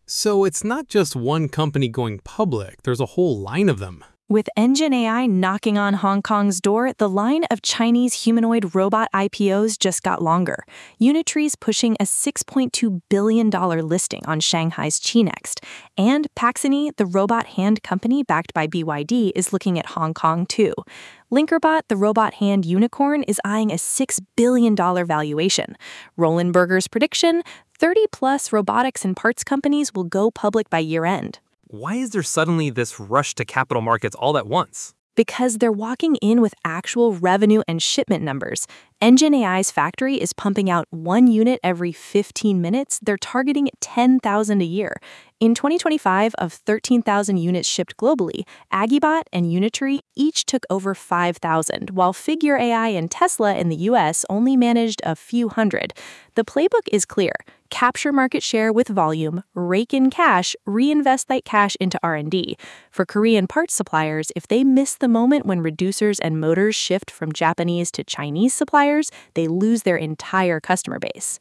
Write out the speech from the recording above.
So it's not just one company going public, there's a whole line of them. With Engine AI knocking on Hong Kong's door, the line of Chinese humanoid robot IPOs just got longer. Unitree's pushing a $6.2 billion listing on Shanghai's Chi-Next. And Paxony, the robot hand company backed by BYD, is looking at Hong Kong too. Linkerbot, the robot hand unicorn, is eyeing a $6 billion valuation. Roland Berger's prediction, 30-plus robotics and parts companies will go public by year-end. Why is there suddenly this rush to capital markets all at once? Because they're walking in with actual revenue and shipment numbers. Engine AI's factory is pumping out 1 unit every 15 minutes. They're targeting 10,000 a year. In 2025, of 13,000 units shipped globally, Agibot and Unitree each took over 5,000, while Figure AI and Tesla in the US only managed a few hundred. The playbook is clear. Capture market share with volume, rake in cash, reinvest that cash into R&D. For Korean parts suppliers, if they miss the moment when reducers and motors shift from Japanese to Chinese suppliers, they lose their entire customer base.